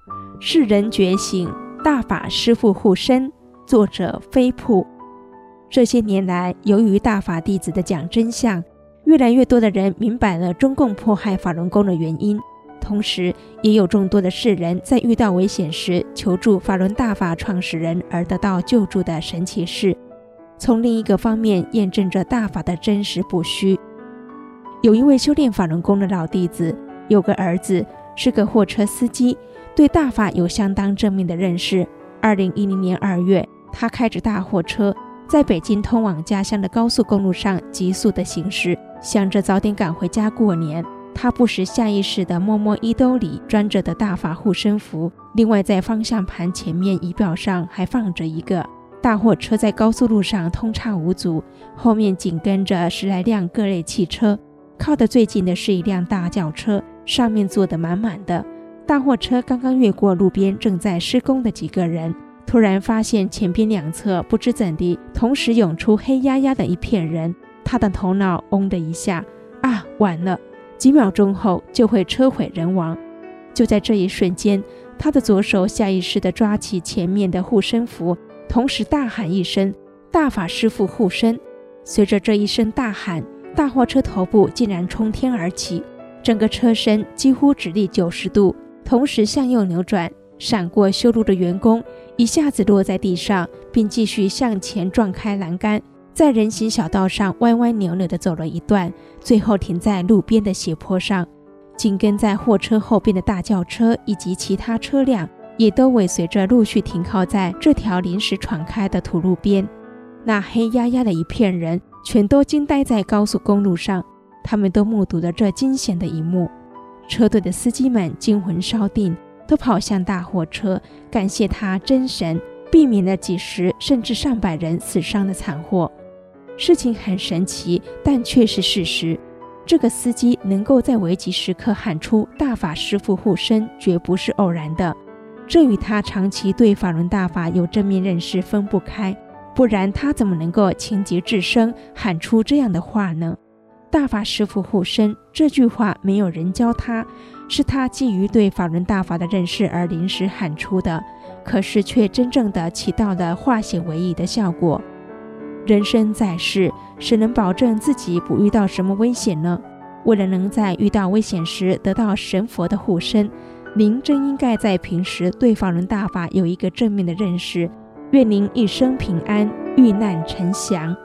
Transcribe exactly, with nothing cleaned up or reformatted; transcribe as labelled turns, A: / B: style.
A: 世人觉醒，大法师父护身。作者飞瀑。这些年来，由于大法弟子的讲真相，越来越多的人明白了中共迫害法轮功的原因，同时也有众多的世人在遇到危险时求助法轮大法创始人而得到救助的神奇事，从另一个方面验证着大法的真实不虚。有一位修炼法轮功的老弟子，有个儿子是个货车司机，对大法有相当正面的认识。二零一零年二月，他开着大货车在北京通往家乡的高速公路上急速的行驶，想着早点赶回家过年。他不时下意识地摸摸衣兜里装着的大法护身符，另外在方向盘前面仪表上还放着一个。大货车在高速路上通畅无阻，后面紧跟着十来辆各类汽车，靠得最近的是一辆大轿车，上面坐得满满的。大货车刚刚越过路边正在施工的几个人，突然发现前边两侧不知怎地同时涌出黑压压的一片人，他的头脑嗡的一下，啊，完了，几秒钟后就会车毁人亡。就在这一瞬间，他的左手下意识地抓起前面的护身符，同时大喊一声，大法师父护身。随着这一声大喊，大货车头部竟然冲天而起，整个车身几乎直立九十度，同时向右扭转，闪过修路的员工，一下子落在地上，并继续向前撞开栏杆，在人行小道上歪歪扭扭地走了一段，最后停在路边的斜坡上。紧跟在货车后边的大轿车以及其他车辆也都尾随着陆续停靠在这条临时闯开的土路边。那黑压压的一片人全都惊呆在高速公路上，他们都目睹了这惊险的一幕。车队的司机们惊魂稍定，都跑向大货车，感谢他真神，避免了几十甚至上百人死伤的惨祸。事情很神奇，但却是事实。这个司机能够在危急时刻喊出大法师父护身，绝不是偶然的，这与他长期对法轮大法有正面认识分不开，不然他怎么能够情急至深喊出这样的话呢？大法师父护身这句话没有人教他，是他基于对法轮大法的认识而临时喊出的，可是却真正的起到了化险为夷的效果。人生在世，谁能保证自己不遇到什么危险呢？为了能在遇到危险时得到神佛的护身，您真应该在平时对法轮大法有一个正面的认识。愿您一生平安，遇难成祥。